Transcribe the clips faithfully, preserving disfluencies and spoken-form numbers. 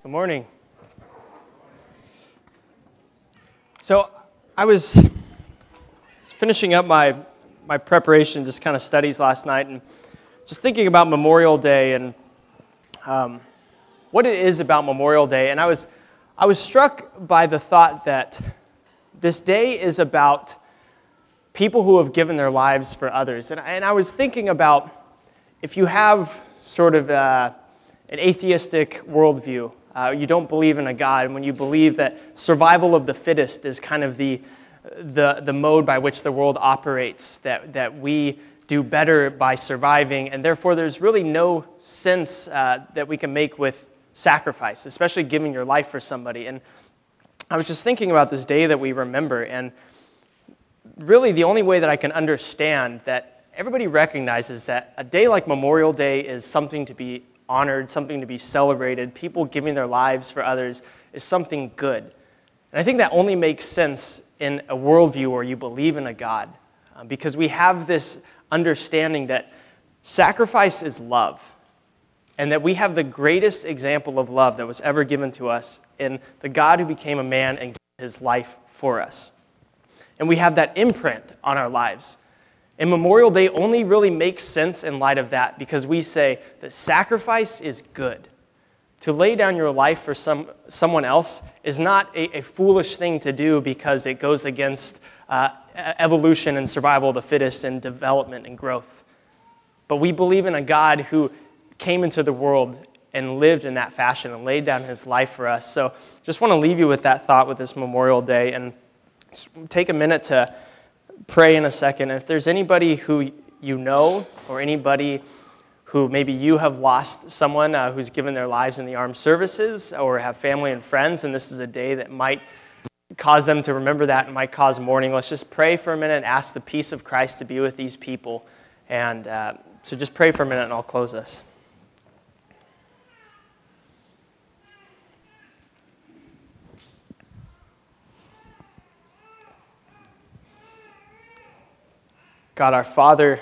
Good morning. So I was finishing up my my preparation, just kind of studies last night, and just thinking about Memorial Day and um, what it is about Memorial Day. And I was I was struck by the thought that this day is about people who have given their lives for others. And, and I was thinking about if you have sort of a, an atheistic worldview, uh, you don't believe in a God, and when you believe that survival of the fittest is kind of the the, the mode by which the world operates, that, that we do better by surviving, and therefore there's really no sense uh, that we can make with sacrifice, especially giving your life for somebody. And I was just thinking about this day that we remember, and really the only way that I can understand that everybody recognizes that a day like Memorial Day is something to be honored, something to be celebrated, people giving their lives for others is something good. And I think that only makes sense in a worldview where you believe in a God, uh, because we have this understanding that sacrifice is love, and that we have the greatest example of love that was ever given to us in the God who became a man and gave his life for us. And we have that imprint on our lives. And Memorial Day only really makes sense in light of that, because we say that sacrifice is good. To lay down your life for some someone else is not a, a foolish thing to do because it goes against uh, evolution and survival of the fittest and development and growth. But we believe in a God who came into the world and lived in that fashion and laid down his life for us. So just want to leave you with that thought with this Memorial Day, and just take a minute to pray in a second. If there's anybody who you know or anybody who maybe you have lost someone uh, who's given their lives in the armed services, or have family and friends, and this is a day that might cause them to remember that and might cause mourning, let's just pray for a minute and ask the peace of Christ to be with these people. And uh, so just pray for a minute and I'll close this. God, our Father,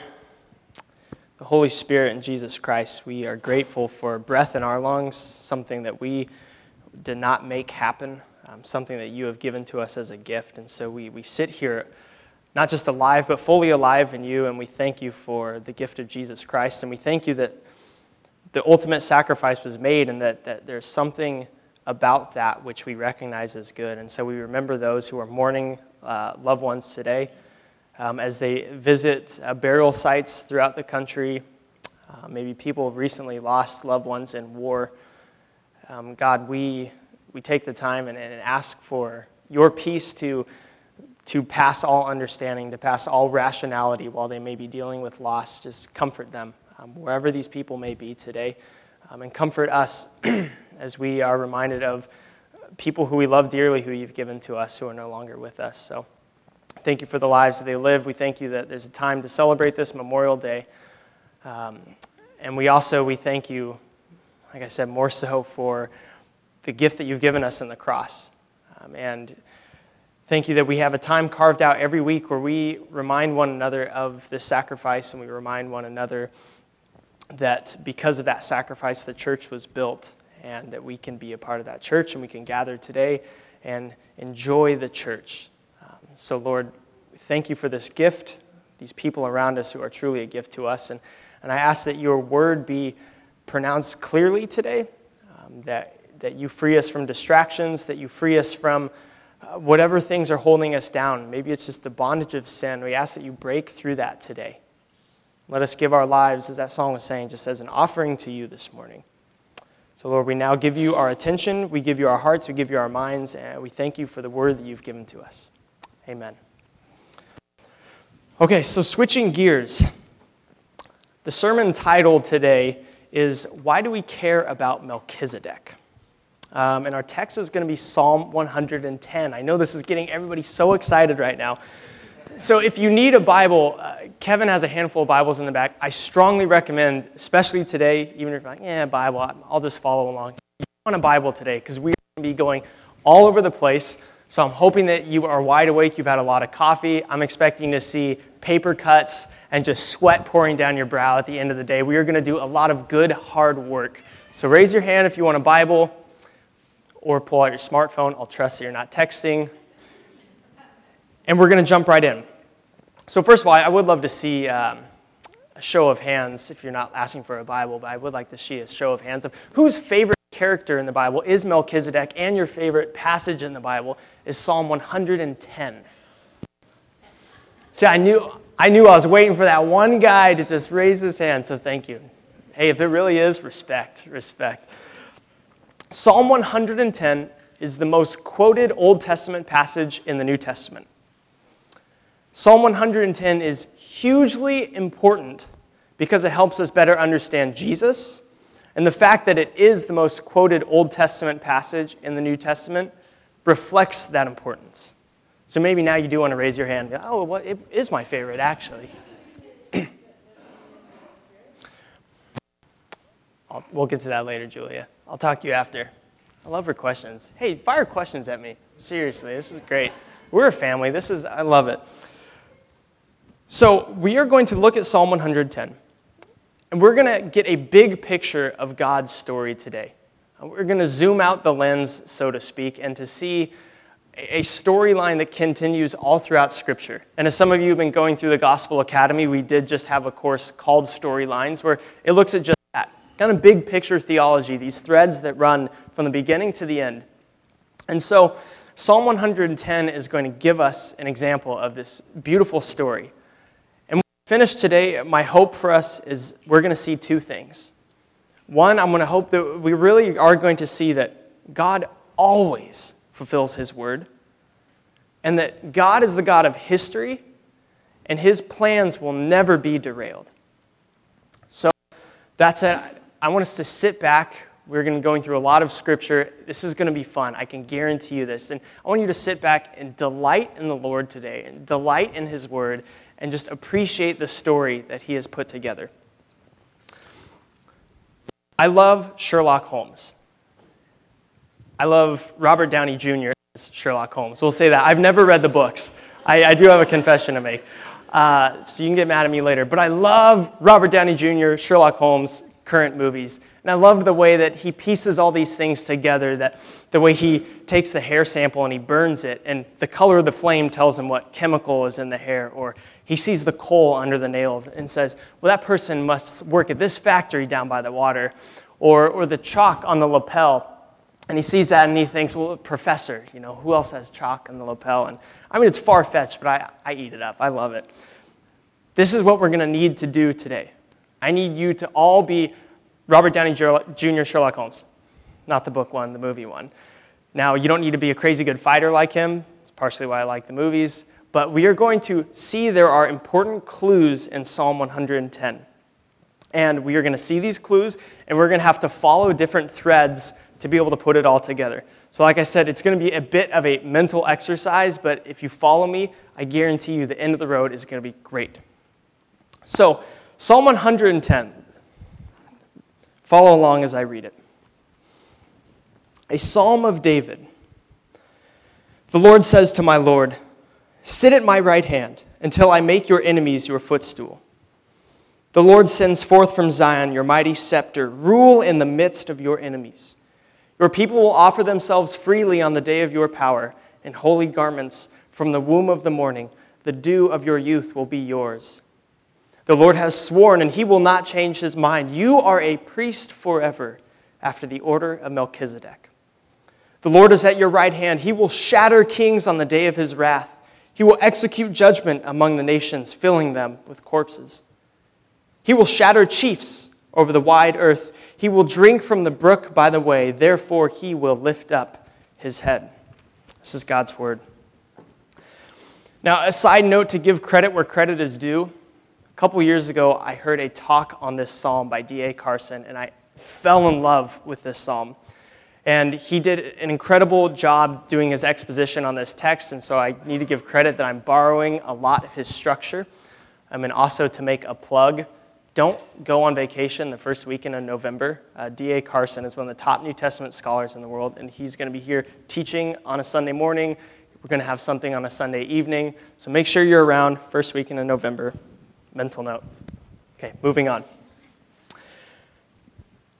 the Holy Spirit, and Jesus Christ, we are grateful for breath in our lungs, something that we did not make happen, um, something that you have given to us as a gift. And so we, we sit here not just alive, but fully alive in you, and we thank you for the gift of Jesus Christ. And we thank you that the ultimate sacrifice was made, and that, that there's something about that which we recognize as good. And so we remember those who are mourning uh, loved ones today, Um, as they visit uh, burial sites throughout the country. Uh, maybe people have recently lost loved ones in war. Um, God, we we take the time and, and ask for your peace to, to pass all understanding, to pass all rationality while they may be dealing with loss. Just comfort them um, wherever these people may be today. Um, and comfort us as we are reminded of people who we love dearly, who you've given to us, who are no longer with us. So thank you for the lives that they live. We thank you that there's a time to celebrate this Memorial Day. Um, and we also, we thank you, like I said, more so for the gift that you've given us in the cross. Um, and thank you that we have a time carved out every week where we remind one another of this sacrifice, and we remind one another that because of that sacrifice, the church was built, and that we can be a part of that church, and we can gather today and enjoy the church. So, Lord, thank you for this gift, these people around us who are truly a gift to us. And, and I ask that your word be pronounced clearly today, um, that, that you free us from distractions, that you free us from uh, whatever things are holding us down. Maybe it's just the bondage of sin. We ask that you break through that today. Let us give our lives, as that song was saying, just as an offering to you this morning. So, Lord, we now give you our attention, we give you our hearts, we give you our minds, and we thank you for the word that you've given to us. Amen. Okay, so switching gears. The sermon title today is, Why Do We Care About Melchizedek? Um, and our text is going to be Psalm one hundred ten. I know this is getting everybody so excited right now. So if you need a Bible, uh, Kevin has a handful of Bibles in the back. I strongly recommend, especially today, even if you're like, yeah, Bible, I'll just follow along. You want a Bible today, because we're going to be going all over the place. So I'm hoping that you are wide awake, you've had a lot of coffee. I'm expecting to see paper cuts and just sweat pouring down your brow at the end of the day. We are going to do a lot of good, hard work. So raise your hand if you want a Bible. or pull out your smartphone. I'll trust that you're not texting. And we're going to jump right in. So first of all, I would love to see um, a show of hands, if you're not asking for a Bible, but I would like to see a show of hands of whose favorite character in the Bible is Melchizedek, and your favorite passage in the Bible is Psalm one hundred ten. See, I knew, I knew I was waiting for that one guy to just raise his hand, so thank you. Hey, if it really is, respect, respect. Psalm one hundred ten is the most quoted Old Testament passage in the New Testament. Psalm one hundred ten is hugely important because it helps us better understand Jesus, and the fact that it is the most quoted Old Testament passage in the New Testament reflects that importance. So maybe now you do want to raise your hand. Oh, well, it is my favorite, actually. I'll, we'll get to that later, Julia. I'll talk to you after. I love her questions. Hey, fire questions at me. Seriously, this is great. We're a family. This is, I love it. So we are going to look at Psalm one hundred ten, and we're going to get a big picture of God's story today. We're going to zoom out the lens, so to speak, and to see a storyline that continues all throughout Scripture. And as some of you have been going through the Gospel Academy, we did just have a course called Storylines, where it looks at just that, kind of big picture theology, these threads that run from the beginning to the end. And so Psalm one hundred ten is going to give us an example of this beautiful story. Finish today, my hope for us is we're going to see two things. One, I'm going to hope that we really are going to see that God always fulfills His word, and that God is the God of history, and His plans will never be derailed. So that's it. I want us to sit back. We're going to be going through a lot of Scripture. This is going to be fun. I can guarantee you this. And I want you to sit back and delight in the Lord today, and delight in His word, and just appreciate the story that He has put together. I love Sherlock Holmes. I love Robert Downey Junior as Sherlock Holmes. We'll say that. I've never read the books. I, I do have a confession to make. Uh, so you can get mad at me later. But I love Robert Downey Junior, Sherlock Holmes, current movies. And I love the way that he pieces all these things together, that the way he takes the hair sample and he burns it, and the color of the flame tells him what chemical is in the hair, or he sees the coal under the nails and says, well, that person must work at this factory down by the water, or, or the chalk on the lapel. And he sees that and he thinks, well, professor, you know, who else has chalk on the lapel? And I mean, it's far-fetched, but I, I eat it up. I love it. This is what we're going to need to do today. I need you to all be Robert Downey Junior Sherlock Holmes. Not the book one, the movie one. Now, you don't need to be a crazy good fighter like him. It's partially why I like the movies. But we are going to see there are important clues in Psalm one hundred ten. And we are going to see these clues, and we're going to have to follow different threads to be able to put it all together. So like I said, it's going to be a bit of a mental exercise, but if you follow me, I guarantee you the end of the road is going to be great. So, Psalm one hundred ten. Follow along as I read it. A psalm of David. The Lord says to my Lord, sit at my right hand until I make your enemies your footstool. The Lord sends forth from Zion your mighty scepter. Rule in the midst of your enemies. Your people will offer themselves freely on the day of your power in holy garments from the womb of the morning. The dew of your youth will be yours. The Lord has sworn, and He will not change His mind. You are a priest forever, after the order of Melchizedek. The Lord is at your right hand. He will shatter kings on the day of His wrath. He will execute judgment among the nations, filling them with corpses. He will shatter chiefs over the wide earth. He will drink from the brook by the way. Therefore, He will lift up His head. This is God's word. Now, a side note to give credit where credit is due. A couple years ago, I heard a talk on this psalm by D A Carson, and I fell in love with this psalm. And he did an incredible job doing his exposition on this text, and so I need to give credit that I'm borrowing a lot of his structure. I mean, also to make a plug, don't go on vacation the first weekend of November. Uh, D A Carson is one of the top New Testament scholars in the world, and he's going to be here teaching on a Sunday morning. We're going to have something on a Sunday evening, so make sure you're around first weekend of November. Mental note. Okay, moving on.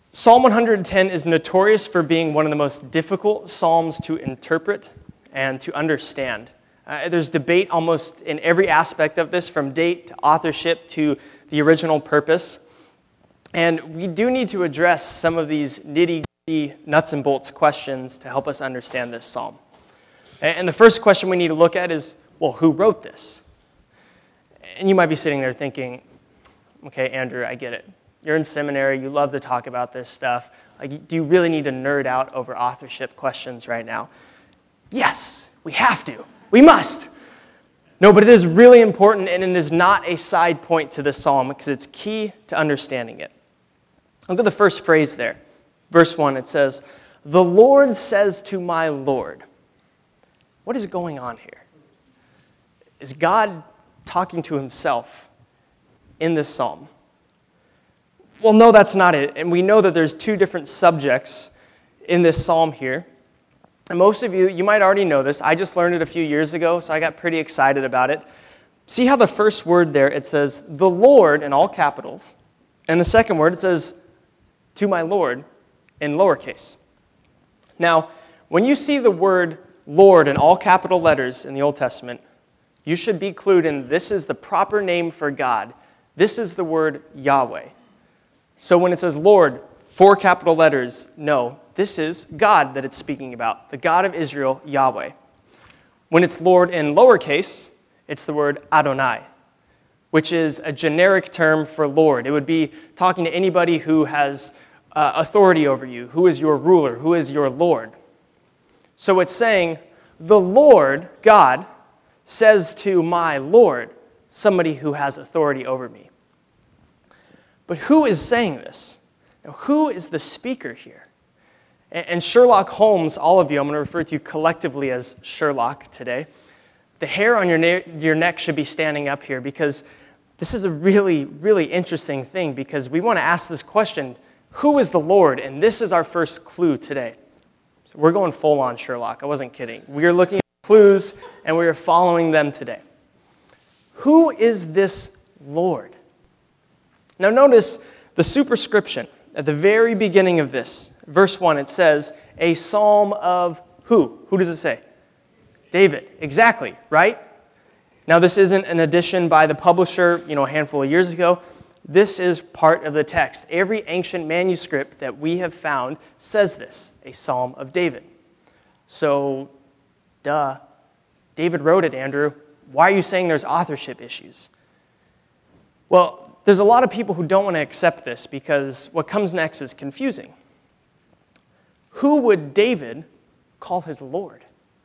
Psalm one hundred ten is notorious for being one of the most difficult psalms to interpret and to understand. Uh, there's debate almost in every aspect of this, from date to authorship to the original purpose. And we do need to address some of these nitty-gritty nuts and bolts questions to help us understand this psalm. And the first question we need to look at is, well, who wrote this? And you might be sitting there thinking, okay, Andrew, I get it. You're in seminary, you love to talk about this stuff. Like, do you really need to nerd out over authorship questions right now? Yes, we have to. We must. No, but it is really important, and it is not a side point to this psalm because it's key to understanding it. Look at the first phrase there. Verse one, it says, "The Lord says to my Lord." What is going on here? Is God talking to himself in this psalm? Well, no, that's not it. And we know that there's two different subjects in this psalm here. And most of you, you might already know this. I just learned it a few years ago, so I got pretty excited about it. See how the first word there, it says, "the Lord," in all capitals. And the second word, it says, "to my Lord," in lowercase. Now, when you see the word Lord in all capital letters in the Old Testament, you should be clued in this is the proper name for God. This is the word Yahweh. So when it says Lord, four capital letters, no, this is God that it's speaking about, the God of Israel, Yahweh. When it's Lord in lowercase, it's the word Adonai, which is a generic term for Lord. It would be talking to anybody who has uh, authority over you, who is your ruler, who is your Lord. So it's saying, the Lord, God, says to my Lord, somebody who has authority over me. But who is saying this? Now, who is the speaker here? And Sherlock Holmes, all of you, I'm going to refer to you collectively as Sherlock today. The hair on your, ne- your neck should be standing up here because this is a really, really interesting thing because we want to ask this question, who is the Lord? And this is our first clue today. So we're going full on Sherlock. I wasn't kidding. We are looking at clues and we are following them today. Who is this Lord? Now notice the superscription at the very beginning of this. Verse one, it says, a psalm of who? Who does it say? David. Exactly, right? Now this isn't an addition by the publisher, you know, a handful of years ago. This is part of the text. Every ancient manuscript that we have found says this, a psalm of David. So, duh, David wrote it, Andrew. Why are you saying there's authorship issues? Well, there's a lot of people who don't want to accept this because what comes next is confusing. Who would David call his Lord?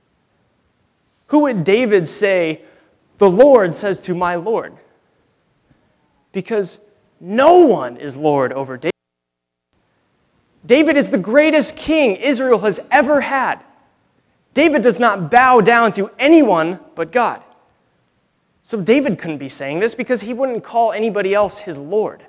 Who would David say, the Lord says to my Lord? Because no one is Lord over David. David is the greatest king Israel has ever had. David does not bow down to anyone but God. So David couldn't be saying this because he wouldn't call anybody else his Lord.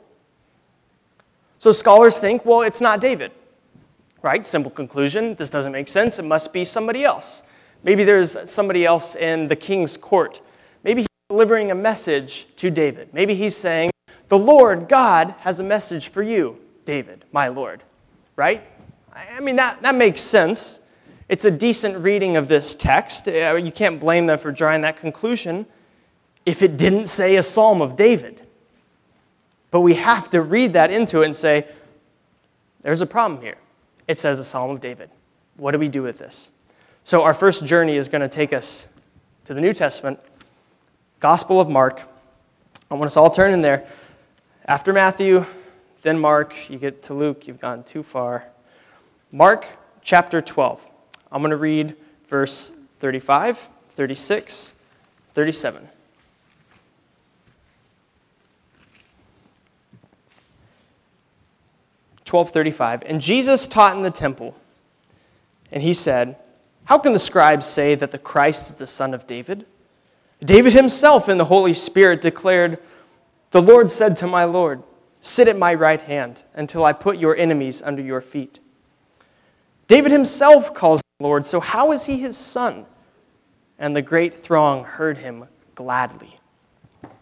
So scholars think, well, it's not David. Right? Simple conclusion. This doesn't make sense. It must be somebody else. Maybe there's somebody else in the king's court. Maybe he's delivering a message to David. Maybe he's saying, the Lord, God, has a message for you, David, my Lord. Right? I mean, that, that makes sense. It's a decent reading of this text. You can't blame them for drawing that conclusion if it didn't say a psalm of David. But we have to read that into it and say, there's a problem here. It says a psalm of David. What do we do with this? So our first journey is going to take us to the New Testament, Gospel of Mark. I want us all turn in there. After Matthew, then Mark, you get to Luke, you've gone too far. Mark chapter twelve. I'm going to read verse thirty-five, thirty-six, thirty-seven. twelve thirty-five. And Jesus taught in the temple, and he said, how can the scribes say that the Christ is the son of David? David himself in the Holy Spirit declared, the Lord said to my Lord, sit at my right hand until I put your enemies under your feet. David himself calls him Lord, so how is he his son? And the great throng heard him gladly.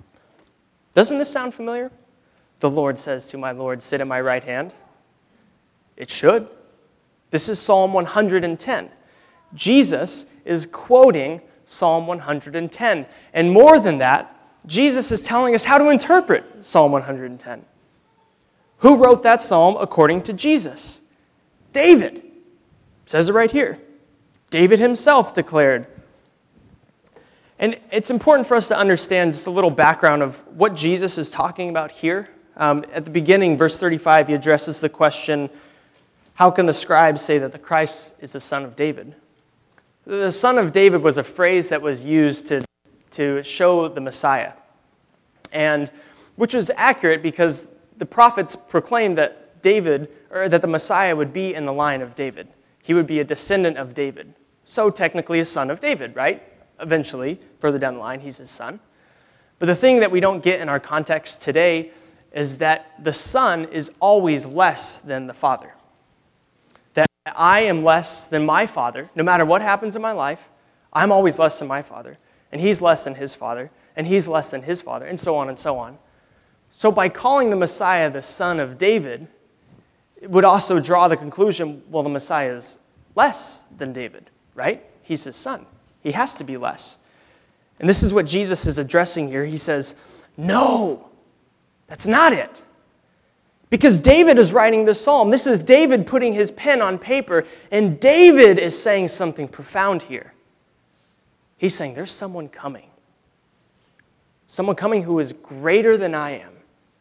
Doesn't this sound familiar? The Lord says to my Lord, sit at my right hand. It should. This is Psalm one hundred ten. Jesus is quoting Psalm one hundred ten. And more than that, Jesus is telling us how to interpret Psalm one hundred ten. Who wrote that psalm according to Jesus? David. It says it right here. David himself declared. And it's important for us to understand just a little background of what Jesus is talking about here. Um, at the beginning, verse thirty-five, he addresses the question, how can the scribes say that the Christ is the son of David? The son of David was a phrase that was used to, to show the Messiah, and which was accurate because the prophets proclaimed that David, or that the Messiah would be in the line of David. He would be a descendant of David. So technically a son of David, right? Eventually, further down the line, he's his son. But the thing that we don't get in our context today is that the son is always less than the father. That I am less than my father. No matter what happens in my life, I'm always less than my father. And he's less than his father. And he's less than his father. And so on and so on. So by calling the Messiah the son of David, it would also draw the conclusion, well, the Messiah is less than David, right? He's his son. He has to be less. And this is what Jesus is addressing here. He says, no, that's not it. Because David is writing this psalm. This is David putting his pen on paper, and David is saying something profound here. He's saying, there's someone coming. Someone coming who is greater than I am.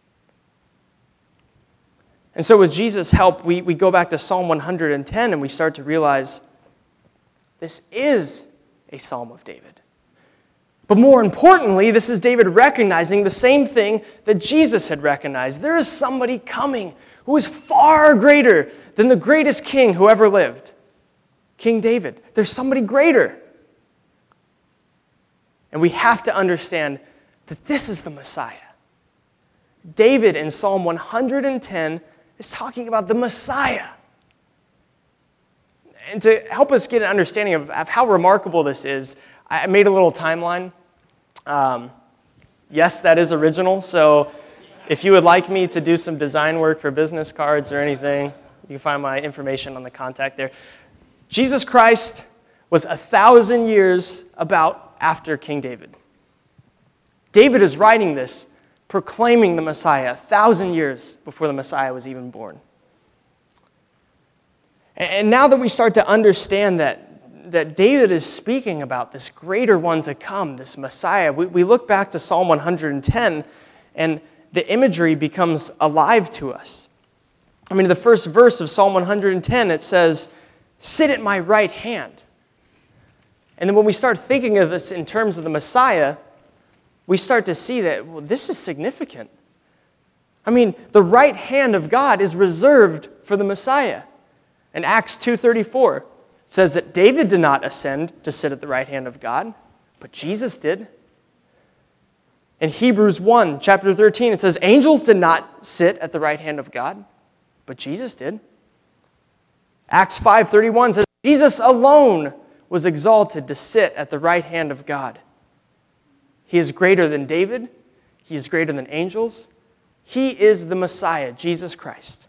And so with Jesus' help, we, we go back to Psalm one hundred ten and we start to realize this is a Psalm of David. But more importantly, this is David recognizing the same thing that Jesus had recognized. There is somebody coming who is far greater than the greatest king who ever lived. King David. There's somebody greater. And we have to understand that this is the Messiah. David in Psalm one hundred ten is talking about the Messiah. And to help us get an understanding of, of how remarkable this is, I made a little timeline. Um, yes, that is original, so if you would like me to do some design work for business cards or anything, you can find my information on the contact there. Jesus Christ was a thousand years about after King David. David is writing this, proclaiming the Messiah a thousand years before the Messiah was even born. And now that we start to understand that, that David is speaking about this greater one to come, this Messiah, we, we look back to Psalm one hundred ten, and the imagery becomes alive to us. I mean, the first verse of Psalm one hundred ten, it says, "Sit at my right hand." And then when we start thinking of this in terms of the Messiah, we start to see that, well, this is significant. I mean, the right hand of God is reserved for the Messiah. In Acts two thirty-four, it says that David did not ascend to sit at the right hand of God, but Jesus did. In Hebrews one, chapter thirteen, it says, angels did not sit at the right hand of God, but Jesus did. Acts five thirty-one says, Jesus alone was exalted to sit at the right hand of God. He is greater than David. He is greater than angels. He is the Messiah, Jesus Christ.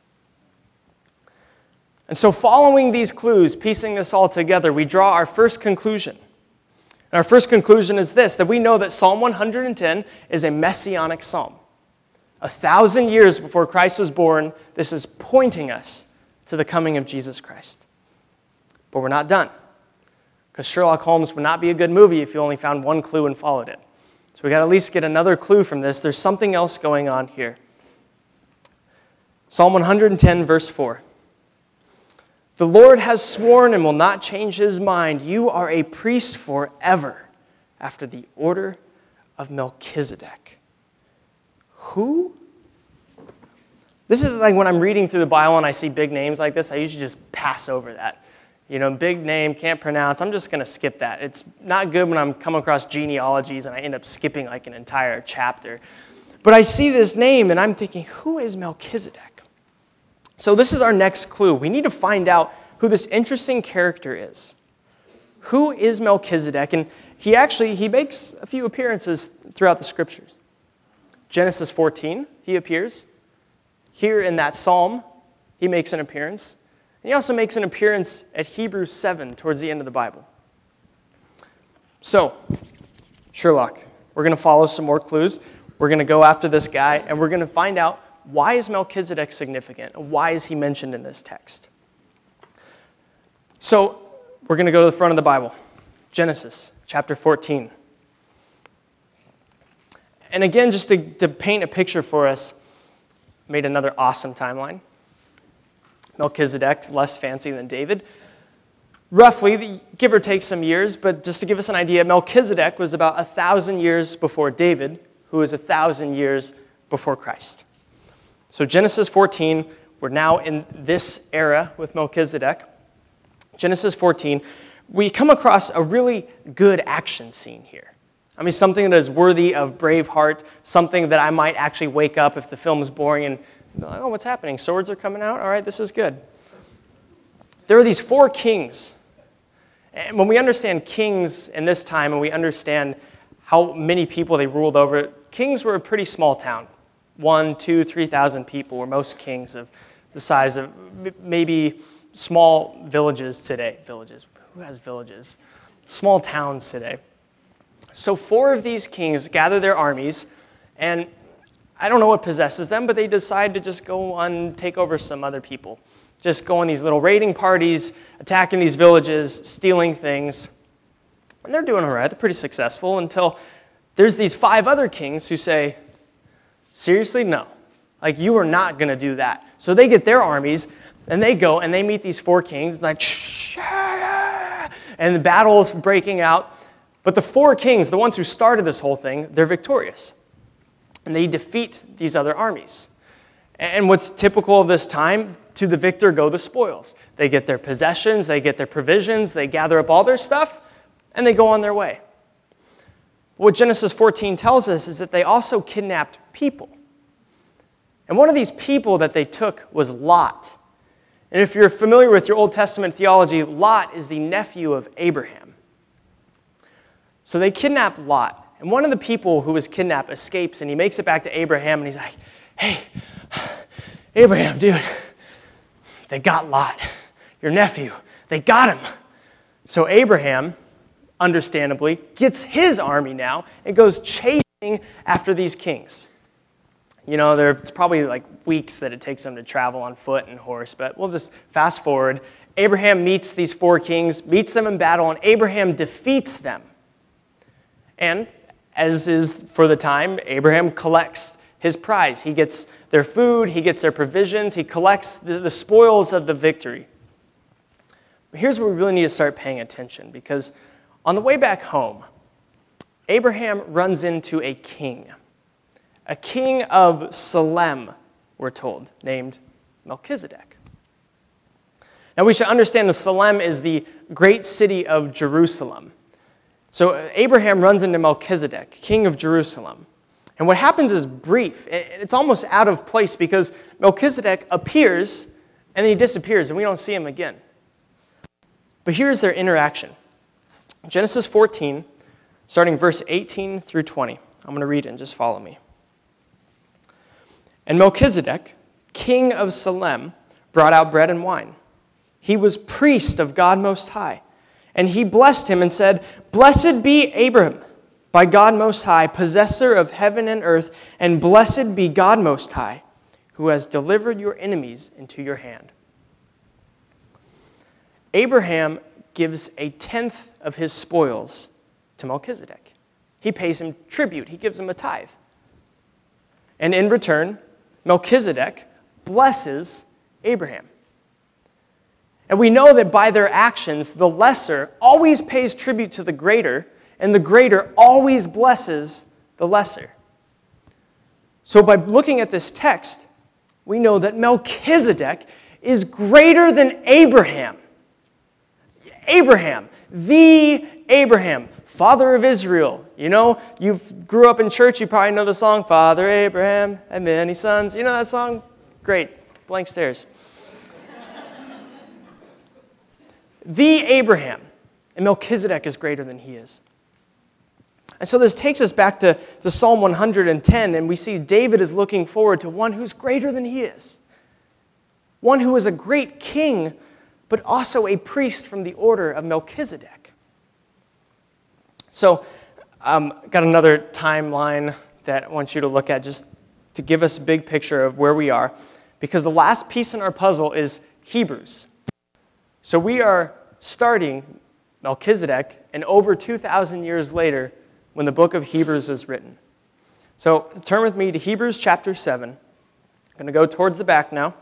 And so following these clues, piecing this all together, we draw our first conclusion. And our first conclusion is this, that we know that Psalm one hundred ten is a messianic psalm. A thousand years before Christ was born, this is pointing us to the coming of Jesus Christ. But we're not done. Because Sherlock Holmes would not be a good movie if you only found one clue and followed it. So we got to at least get another clue from this. There's something else going on here. Psalm one hundred ten, verse four. The Lord has sworn and will not change his mind. You are a priest forever, after the order of Melchizedek. Who? This is like when I'm reading through the Bible and I see big names like this, I usually just pass over that. You know, big name, can't pronounce. I'm just going to skip that. It's not good when I'm coming across genealogies and I end up skipping like an entire chapter. But I see this name and I'm thinking, who is Melchizedek? So this is our next clue. We need to find out who this interesting character is. Who is Melchizedek? And he actually, he makes a few appearances throughout the scriptures. Genesis fourteen, he appears. Here in that psalm, he makes an appearance. And he also makes an appearance at Hebrews seven towards the end of the Bible. So, Sherlock, we're going to follow some more clues. We're going to go after this guy, and we're going to find out, why is Melchizedek significant? Why is he mentioned in this text? So, we're going to go to the front of the Bible. Genesis chapter fourteen. And again, just to, to paint a picture for us, made another awesome timeline. Melchizedek, less fancy than David. Roughly, give or take some years, but just to give us an idea, Melchizedek was about a thousand years before David, who was a thousand years before Christ. So Genesis fourteen, we're now in this era with Melchizedek. Genesis fourteen, we come across a really good action scene here. I mean, something that is worthy of Braveheart, something that I might actually wake up if the film is boring and, oh, what's happening? Swords are coming out? All right, this is good. There are these four kings. And when we understand kings in this time and we understand how many people they ruled over, kings were a pretty small town. One, two, three thousand people were most kings of the size of maybe small villages today. Villages. Who has villages? Small towns today. So four of these kings gather their armies, and I don't know what possesses them, but they decide to just go on take over some other people. Just go on these little raiding parties, attacking these villages, stealing things. And they're doing all right. They're pretty successful until there's these five other kings who say, seriously, no. Like, you are not going to do that. So they get their armies, and they go, and they meet these four kings. It's like, shh, and the battle's breaking out. But the four kings, the ones who started this whole thing, they're victorious. And they defeat these other armies. And what's typical of this time, to the victor go the spoils. They get their possessions, they get their provisions, they gather up all their stuff, and they go on their way. What Genesis fourteen tells us is that they also kidnapped people. And one of these people that they took was Lot. And if you're familiar with your Old Testament theology, Lot is the nephew of Abraham. So they kidnap Lot. And one of the people who was kidnapped escapes, and he makes it back to Abraham, and he's like, hey, Abraham, dude, they got Lot, your nephew. They got him. So Abraham, understandably, gets his army now and goes chasing after these kings. You know, there, it's probably like weeks that it takes them to travel on foot and horse, but we'll just fast forward. Abraham meets these four kings, meets them in battle, and Abraham defeats them. And as is for the time, Abraham collects his prize. He gets their food, he gets their provisions, he collects the, the spoils of the victory. But here's where we really need to start paying attention, because on the way back home, Abraham runs into a king. A king of Salem, we're told, named Melchizedek. Now we should understand that Salem is the great city of Jerusalem. So Abraham runs into Melchizedek, king of Jerusalem. And what happens is brief. It's almost out of place because Melchizedek appears and then he disappears and we don't see him again. But here's their interaction. Genesis fourteen, starting verse eighteen through twenty. I'm going to read it and just follow me. And Melchizedek, king of Salem, brought out bread and wine. He was priest of God Most High. And he blessed him and said, Blessed be Abraham, by God Most High, possessor of heaven and earth, and blessed be God Most High, who has delivered your enemies into your hand. Abraham gives a tenth of his spoils to Melchizedek. He pays him tribute. He gives him a tithe. And in return, Melchizedek blesses Abraham. And we know that by their actions, the lesser always pays tribute to the greater, and the greater always blesses the lesser. So by looking at this text, we know that Melchizedek is greater than Abraham. Abraham, the Abraham, father of Israel. You know, you grew up in church, you probably know the song, Father Abraham had many sons. You know that song? Great. Blank stares. The Abraham. And Melchizedek is greater than he is. And so this takes us back to, to Psalm one hundred ten, and we see David is looking forward to one who's greater than he is. one who was a great king, but also a priest from the order of Melchizedek. So, um, got another timeline that I want you to look at just to give us a big picture of where we are, because the last piece in our puzzle is Hebrews. So we are starting Melchizedek, and over two thousand years later, when the book of Hebrews was written. So turn with me to Hebrews chapter seven. I'm going to go towards the back now.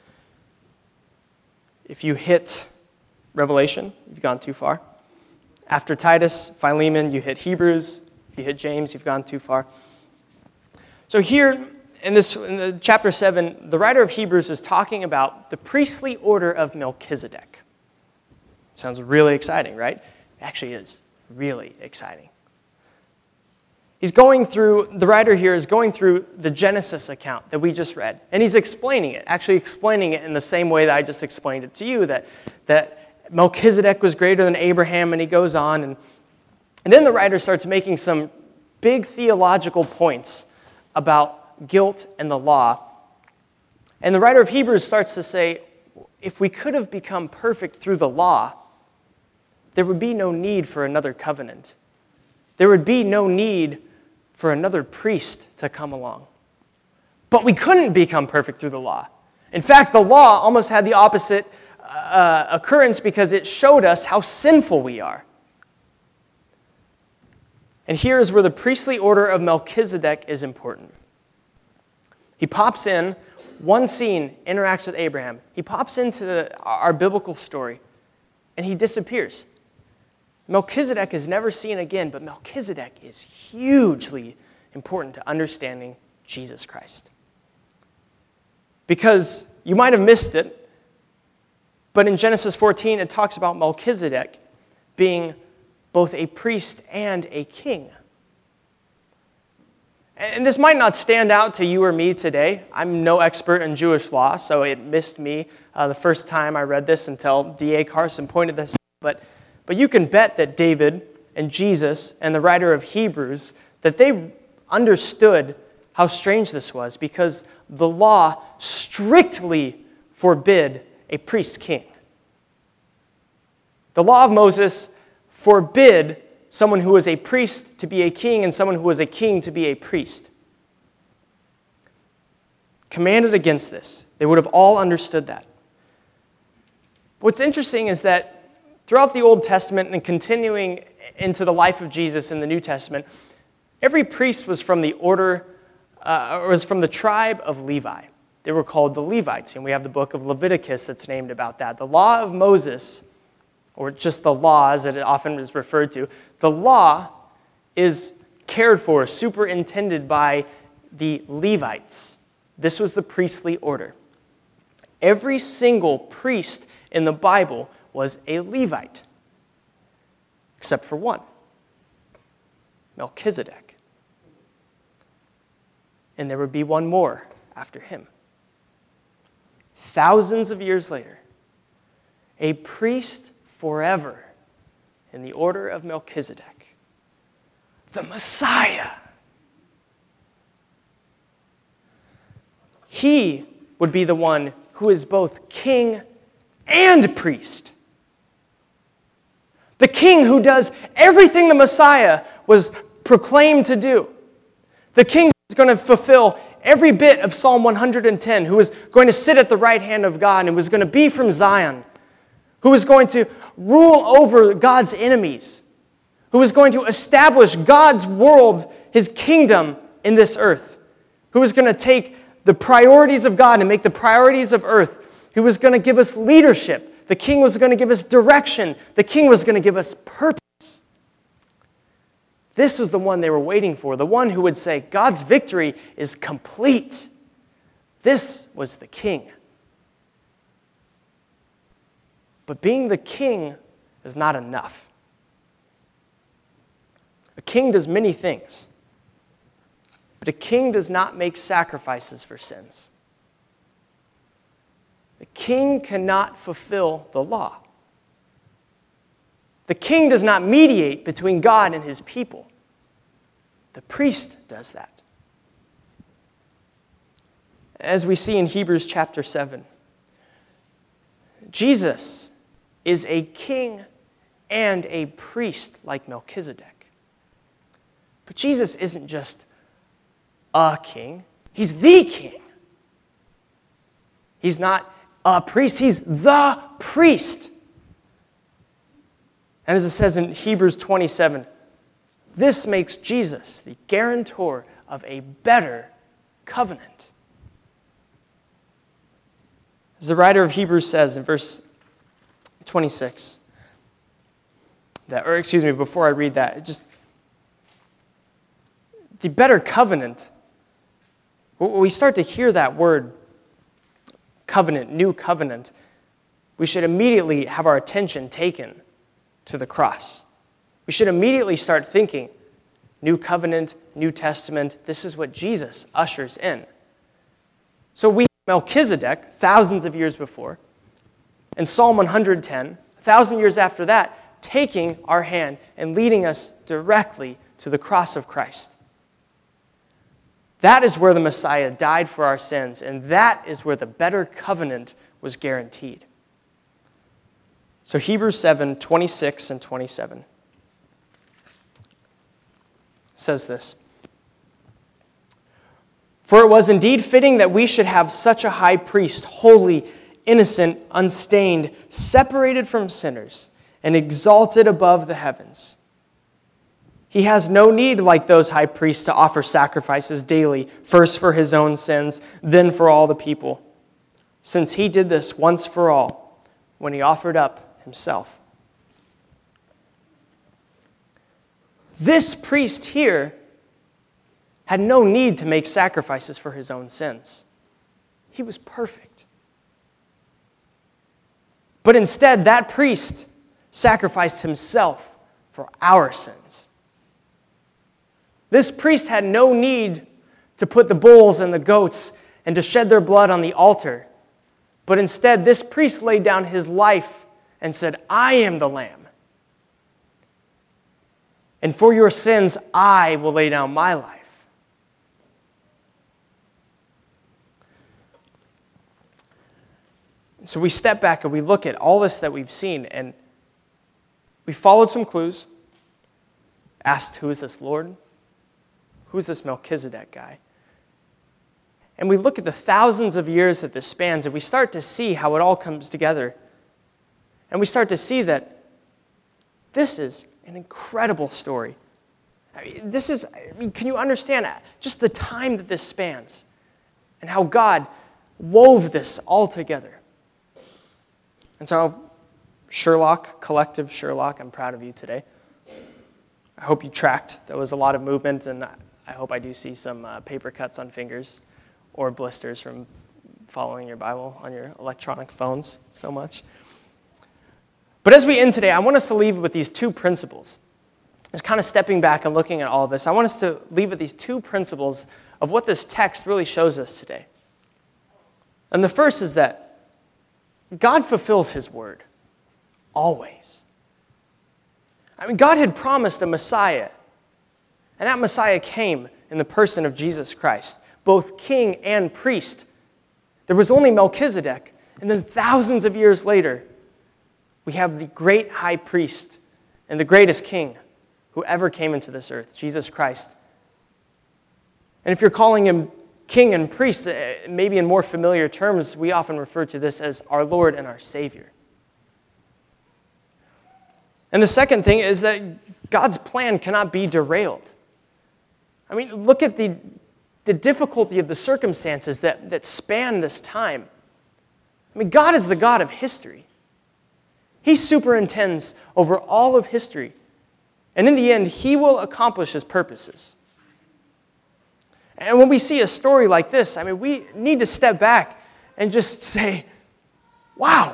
If you hit Revelation, you've gone too far. After Titus, Philemon, you hit Hebrews. If you hit James, you've gone too far. So here in this in the chapter seven, the writer of Hebrews is talking about the priestly order of Melchizedek. Sounds really exciting, right? It actually is really exciting. He's going through, the writer here is going through the Genesis account that we just read. And he's explaining it, actually explaining it in the same way that I just explained it to you, that, that Melchizedek was greater than Abraham, and he goes on. And, and then the writer starts making some big theological points about guilt and the law. And the writer of Hebrews starts to say, if we could have become perfect through the law, there would be no need for another covenant. There would be no need for another priest to come along. But we couldn't become perfect through the law. In fact, the law almost had the opposite uh, occurrence because it showed us how sinful we are. And here is where the priestly order of Melchizedek is important. He pops in, one scene interacts with Abraham. He pops into the, our biblical story, and he disappears. Melchizedek is never seen again, but Melchizedek is hugely important to understanding Jesus Christ. Because you might have missed it, but in Genesis fourteen, it talks about Melchizedek being both a priest and a king. And this might not stand out to you or me today. I'm no expert in Jewish law, so it missed me uh, the first time I read this until D A Carson pointed this out. But But you can bet that David and Jesus and the writer of Hebrews, that they understood how strange this was because the law strictly forbid a priest king. The law of Moses forbid someone who was a priest to be a king and someone who was a king to be a priest. Commanded against this. They would have all understood that. What's interesting is that throughout the Old Testament and continuing into the life of Jesus in the New Testament, every priest was from the order, uh, was from the tribe of Levi. They were called the Levites, and we have the book of Leviticus that's named about that. The law of Moses, or just the law as it often is referred to, the law is cared for, superintended by the Levites. This was the priestly order. Every single priest in the Bible was a Levite, except for one, Melchizedek. And there would be one more after him. Thousands of years later, a priest forever in the order of Melchizedek, the Messiah. He would be the one who is both king and priest. The king who does everything the Messiah was proclaimed to do. The king who is going to fulfill every bit of Psalm one hundred ten, who is going to sit at the right hand of God and who is going to be from Zion, who is going to rule over God's enemies, who is going to establish God's world, his kingdom in this earth, who is going to take the priorities of God and make the priorities of earth, who was going to give us leadership. The king was going to give us direction. The king was going to give us purpose. This was the one they were waiting for, the one who would say, God's victory is complete. This was the king. But being the king is not enough. A king does many things, but a king does not make sacrifices for sins. The king cannot fulfill the law. The king does not mediate between God and his people. The priest does that. As we see in Hebrews chapter seven, Jesus is a king and a priest like Melchizedek. But Jesus isn't just a king. He's the king. He's not a priest. He's the priest. And as it says in Hebrews twenty-seven, this makes Jesus the guarantor of a better covenant. As the writer of Hebrews says in verse twenty-six, that, or excuse me, before I read that, it just the better covenant, when we start to hear that word, covenant, new covenant, we should immediately have our attention taken to the cross. We should immediately start thinking, new covenant, New Testament, this is what Jesus ushers in. So we have Melchizedek, thousands of years before, and Psalm one hundred ten, a thousand years after that, taking our hand and leading us directly to the cross of Christ. That is where the Messiah died for our sins, and that is where the better covenant was guaranteed. So Hebrews seven, twenty-six and twenty-seven says this. For it was indeed fitting that we should have such a high priest, holy, innocent, unstained, separated from sinners, and exalted above the heavens. He has no need, like those high priests, to offer sacrifices daily, first for his own sins, then for all the people, since he did this once for all when he offered up himself. This priest here had no need to make sacrifices for his own sins. He was perfect. But instead, that priest sacrificed himself for our sins. This priest had no need to put the bulls and the goats and to shed their blood on the altar. But instead, this priest laid down his life and said, I am the lamb. And for your sins, I will lay down my life. So we step back and we look at all this that we've seen, and we followed some clues, asked, who is this Lord? Who is this Melchizedek guy? And we look at the thousands of years that this spans, and we start to see how it all comes together. And we start to see that this is an incredible story. I mean, this is, I mean, can you understand just the time that this spans and how God wove this all together? And so, Sherlock, Collective Sherlock, I'm proud of you today. I hope you tracked. There was a lot of movement, and I hope I do see some uh, paper cuts on fingers or blisters from following your Bible on your electronic phones so much. But as we end today, I want us to leave with these two principles. Just kind of stepping back and looking at all of this, I want us to leave with these two principles of what this text really shows us today. And the first is that God fulfills his word, always. I mean, God had promised a Messiah, and that Messiah came in the person of Jesus Christ, both king and priest. There was only Melchizedek, and then thousands of years later, we have the great high priest and the greatest king who ever came into this earth, Jesus Christ. And if you're calling him king and priest, maybe in more familiar terms, we often refer to this as our Lord and our Savior. And the second thing is that God's plan cannot be derailed. I mean, look at the, the difficulty of the circumstances that, that span this time. I mean, God is the God of history. He superintends over all of history. And in the end, he will accomplish his purposes. And when we see a story like this, I mean, we need to step back and just say, wow.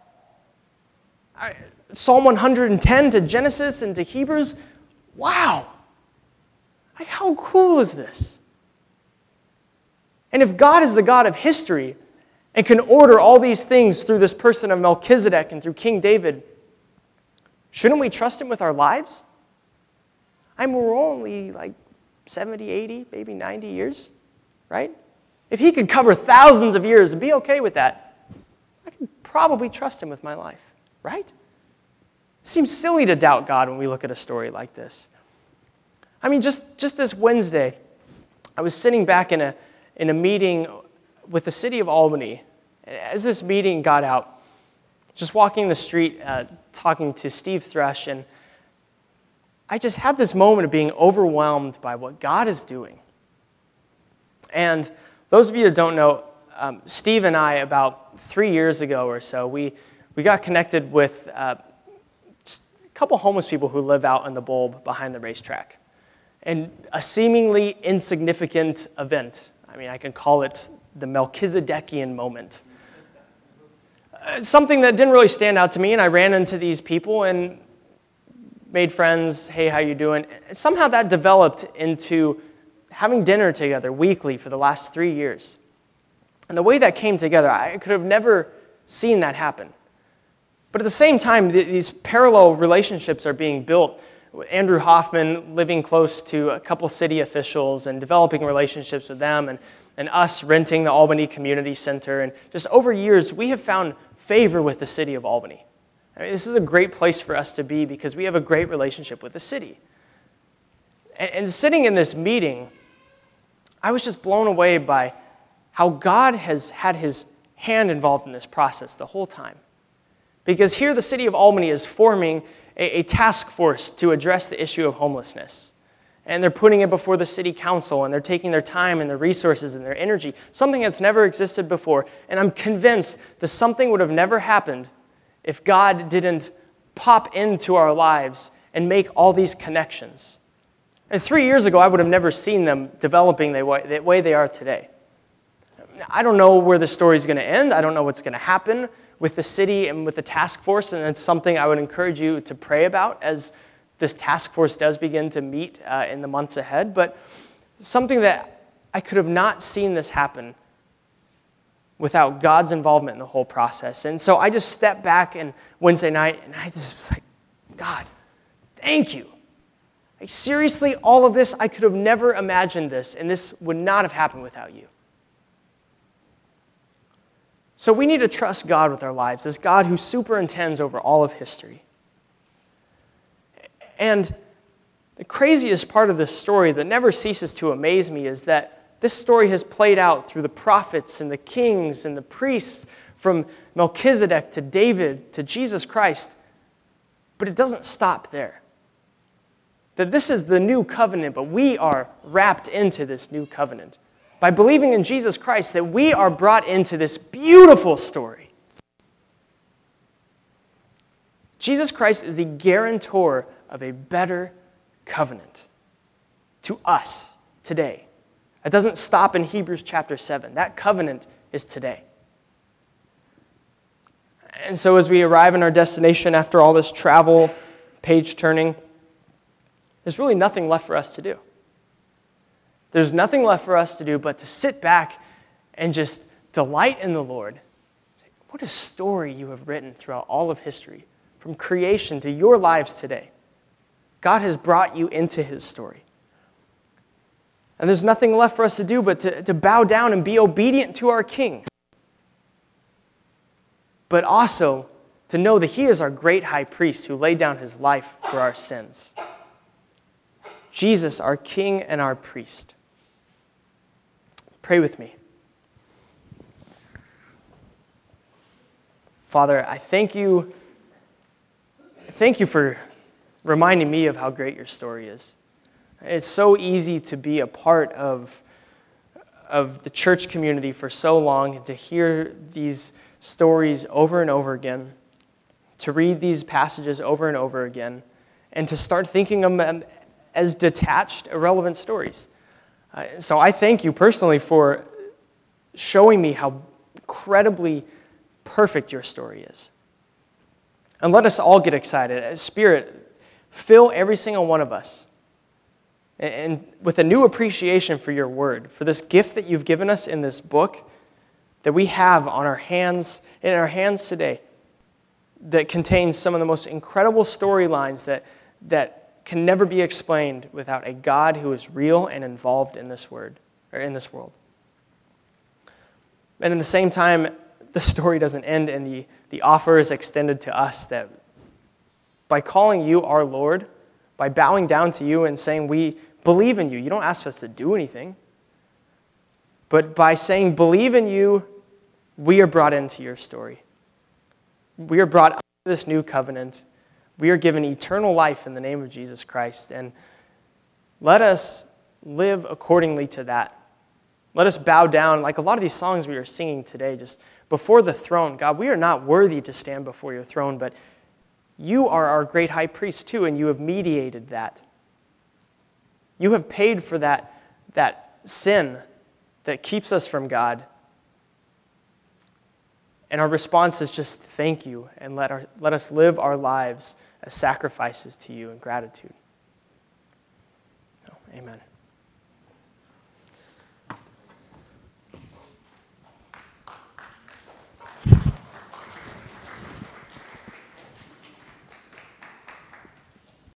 I, Psalm one hundred ten to Genesis and to Hebrews, wow. Like, how cool is this? And if God is the God of history and can order all these things through this person of Melchizedek and through King David, shouldn't we trust him with our lives? I mean, we're only like seventy, eighty, maybe ninety years, right? If he could cover thousands of years and be okay with that, I can probably trust him with my life, right? It seems silly to doubt God when we look at a story like this. I mean, just, just this Wednesday, I was sitting back in a, in a meeting with the city of Albany. As this meeting got out, just walking the street, uh, talking to Steve Thresh, and I just had this moment of being overwhelmed by what God is doing. And those of you that don't know, um, Steve and I, about three years ago or so, we, we got connected with uh, a couple homeless people who live out in the bulb behind the racetrack. And a seemingly insignificant event, I mean, I can call it the Melchizedekian moment. Uh, something that didn't really stand out to me, and I ran into these people and made friends. Hey, how you doing? And somehow that developed into having dinner together weekly for the last three years. And the way that came together, I could have never seen that happen. But at the same time, th- these parallel relationships are being built. Andrew Hoffman living close to a couple city officials and developing relationships with them, and, and us renting the Albany Community Center. And just over years, we have found favor with the city of Albany. I mean, this is a great place for us to be because we have a great relationship with the city. And, and sitting in this meeting, I was just blown away by how God has had his hand involved in this process the whole time. Because here the city of Albany is forming a, a task force to address the issue of homelessness. And they're putting it before the city council, and they're taking their time and their resources and their energy, something that's never existed before. And I'm convinced that something would have never happened if God didn't pop into our lives and make all these connections. And three years ago, I would have never seen them developing the way, the way they are today. I don't know where the story's going to end. I don't know what's going to happen with the city and with the task force, and it's something I would encourage you to pray about as this task force does begin to meet uh, in the months ahead. But something that I could have not seen this happen without God's involvement in the whole process. And so I just stepped back and Wednesday night, and I just was like, God, thank you. Like, seriously, all of this, I could have never imagined this, and this would not have happened without you. So we need to trust God with our lives as God who superintends over all of history. And the craziest part of this story that never ceases to amaze me is that this story has played out through the prophets and the kings and the priests, from Melchizedek to David to Jesus Christ. But it doesn't stop there. That this is the new covenant, but we are wrapped into this new covenant by believing in Jesus Christ, that we are brought into this beautiful story. Jesus Christ is the guarantor of a better covenant to us today. It doesn't stop in Hebrews chapter seven. That covenant is today. And so as we arrive in our destination after all this travel, page turning, there's really nothing left for us to do. There's nothing left for us to do but to sit back and just delight in the Lord. What a story you have written throughout all of history, from creation to your lives today. God has brought you into his story. And there's nothing left for us to do but to, to bow down and be obedient to our King. But also to know that he is our great high priest who laid down his life for our sins. Jesus, our King and our priest. Pray with me. Father, I thank you, thank you for reminding me of how great your story is. It's so easy to be a part of, of the church community for so long and to hear these stories over and over again, to read these passages over and over again, and to start thinking of them as detached, irrelevant stories. Uh, so I thank you personally for showing me how incredibly perfect your story is. And let us all get excited. As Spirit, fill every single one of us and, and with a new appreciation for your word, for this gift that you've given us in this book that we have on our hands, in our hands today, that contains some of the most incredible storylines that that can never be explained without a God who is real and involved in this word, or in this world. And in the same time, the story doesn't end and the, the offer is extended to us that by calling you our Lord, by bowing down to you and saying we believe in you, you don't ask us to do anything, but by saying believe in you, we are brought into your story. We are brought into this new covenant. We are given eternal life in the name of Jesus Christ. And let us live accordingly to that. Let us bow down, like a lot of these songs we are singing today, just before the throne. God, we are not worthy to stand before your throne, but you are our great high priest too, and you have mediated that. You have paid for that, that sin that keeps us from God. And our response is just thank you, and let, our, let us live our lives as sacrifices to you in gratitude. Oh, amen.